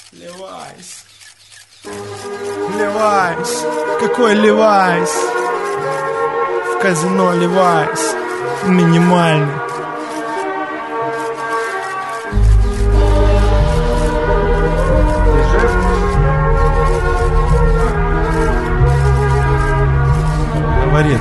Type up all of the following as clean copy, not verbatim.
Левайс. Левайс. Какой Левайс? В казино Левайс. Минимальный. Говорит.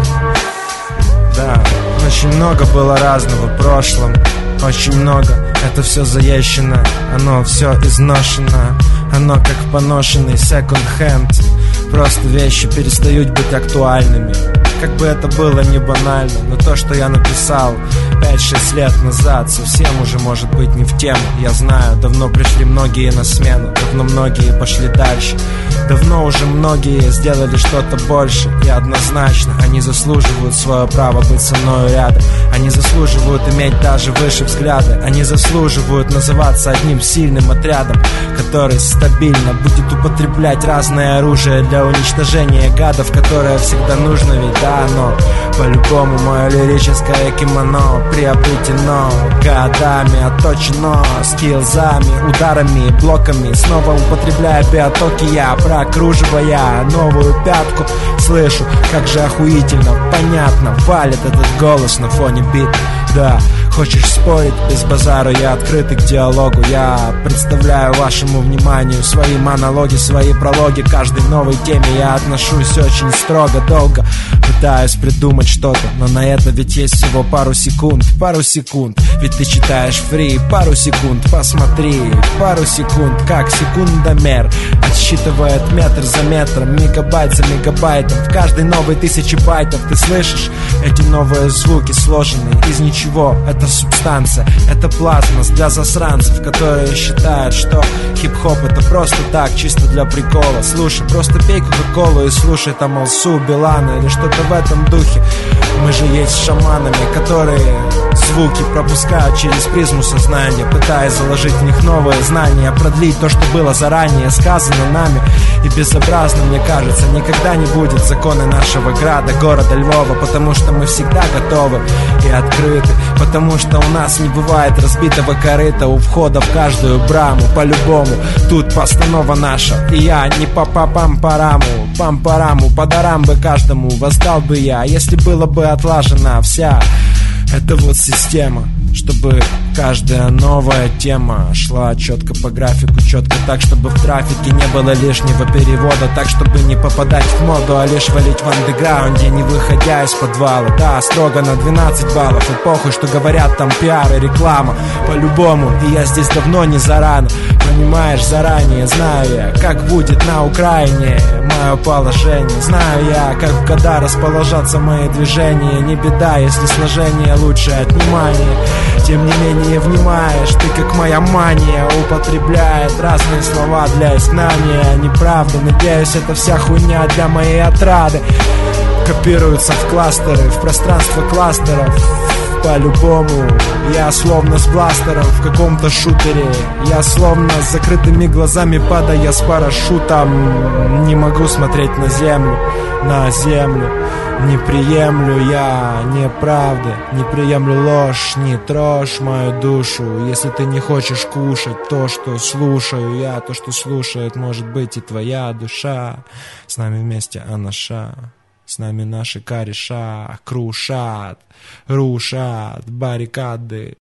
Да, очень много было разного в прошлом. Очень много, это все заезжено. Оно все изношено. Оно как поношенный секонд-хенд. Просто вещи перестают быть актуальными. Как бы это было не банально, но то, что я написал 5-6 лет назад, совсем уже может быть не в тему. Я знаю, давно пришли многие на смену, давно многие пошли дальше. Давно уже многие сделали что-то больше. И однозначно они заслуживают свое право быть со мною рядом. Они заслуживают иметь даже выше взгляды. Они заслуживают называться одним сильным отрядом, который стабильно будет употреблять разное оружие для уничтожения гадов, которое всегда нужно, ведь да, но по-любому мое лирическое кимоно приобретено годами, отточено скиллзами, ударами, блоками. Снова употребляя биотоки, я прокруживая новую пятку. Слышу, как же охуительно, понятно валит этот голос на фоне бита. Да, хочешь спорить, без базара, я открытый к диалогу. Я представляю вашему вниманию свои монологи, свои прологи. К каждой новой теме я отношусь очень строго, долго пытаюсь придумать что-то, но на это ведь есть всего пару секунд. Пару секунд, ведь ты читаешь фри. Пару секунд, посмотри. Пару секунд, как секундомер отсчитывает метр за метром, мегабайт за мегабайтом. В каждой новой 1000 байтов ты слышишь эти новые звуки, сложенные из ничего. Это субстанция, это плазма для засранцев, которые считают, что хип-хоп это просто так, чисто для прикола. Слушай, просто пей кока-колу и слушай там Алсу, Билана или что-то в этом духе. Мы же есть шаманами, которые звуки пропускают через призму сознания, пытаясь заложить в них новые знания, продлить то, что было заранее сказано нами. И безобразно, мне кажется, никогда не будет законы нашего града, города Львова, потому что мы всегда готовы и открыты, потому что у нас не бывает разбитого корыта у входа в каждую браму. По-любому, тут постанова наша, и я не по-пам-параму, пам-параму, подарам бы каждому воздал бы я, если было бы отлажена вся эта вот система, чтобы каждая новая тема шла четко по графику, четко так, чтобы в трафике не было лишнего перевода, так, чтобы не попадать в моду, а лишь валить в андеграунде, не выходя из подвала. Да, строго на 12 баллов, и похуй, что говорят там пиар и реклама. По-любому, и я здесь давно не зарано, понимаешь, заранее знаю я, как будет на Украине мое положение. Знаю я, как в года расположатся мои движения. Не беда, если сложение лучше от внимания. Тем не менее внимаешь, ты как моя мания употребляет разные слова для изгнания. Неправда, надеюсь, это вся хуйня для моей отрады копируется в кластеры, в пространство кластеров. По-любому, я словно с бластером в каком-то шутере. Я словно с закрытыми глазами, падая с парашютом. Не могу смотреть на землю, на землю. Не приемлю я неправды, не приемлю ложь, не трожь мою душу. Если ты не хочешь кушать то, что слушаю я, то, что слушает, может быть, и твоя душа. С нами вместе анаша. С нами наши кореша крушат, рушат баррикады.